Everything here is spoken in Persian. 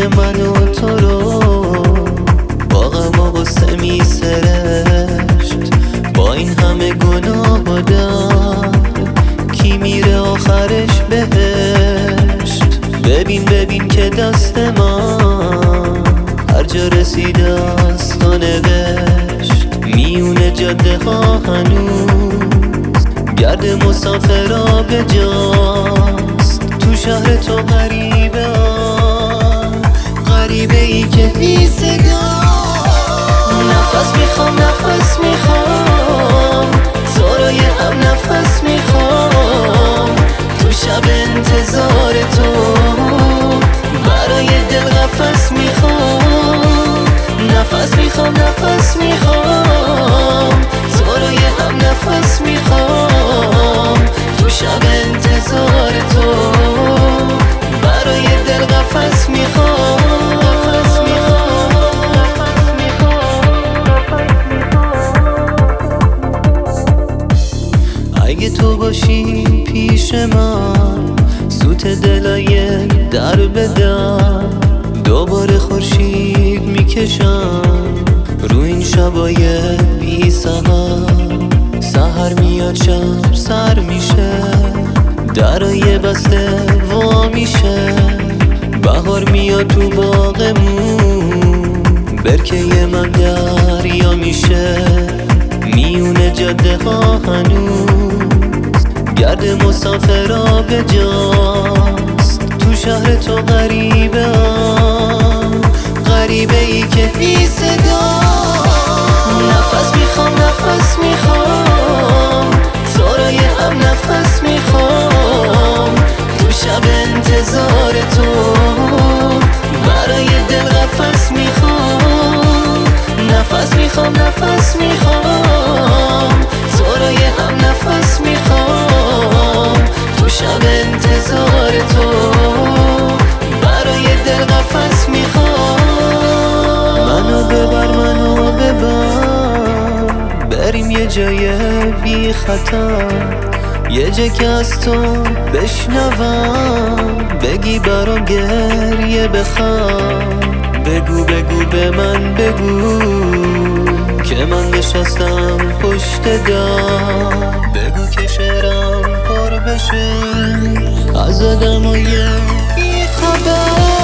من و تو رو با غم و غصه می سرشت. با این همه گناه و درد کی میره آخرش بهشت؟ ببین ببین که دست من هر جا رسیده است و نوشت. میونه جاده ها هنوز گرد مسافرها به جاست. تو شهر تو غریبه غریبه ای که بی صدا. نفس میخوام نفس میخوام تو رو یه هم نفس میخوام. تو شب انتظار تو برای دل قفس میخوام. نفس میخوام نفس میخوام تو رو یه هم نفس میخوام. تو شب انتظار تو برای دل قفس میخوام. اگه تو باشی پیش من سوت دلای در بدم. دوباره خورشید میکشم رو این شبای بی سحر. سحر میاد شب سر میشه درای بسته وا میشه. بهار میاد تو باغمون برکه من دریا میشه. میونه جاده ها هنوز گرد مسافرها به جاست. تو شهر تو غریبه غریبه ای که بی صدا. نفس میخوام نفس میخوام تو رو یه هم نفس میخوام. تو شب انتظار تو برای دل قفس میخوام. نفس میخوام نفس میخوام تو رو یه هم نفس میخوام. تو شب انتظار تو برای دل قفس میخوام. منو ببر بریم یه جای بی خطر. یه جا که از تو بشنوم بگی برام گریه بخوام. بگو بگو به من بگو که من نشستم پشت در. بگو که شعرم پر بشه از آدمای بی خبر.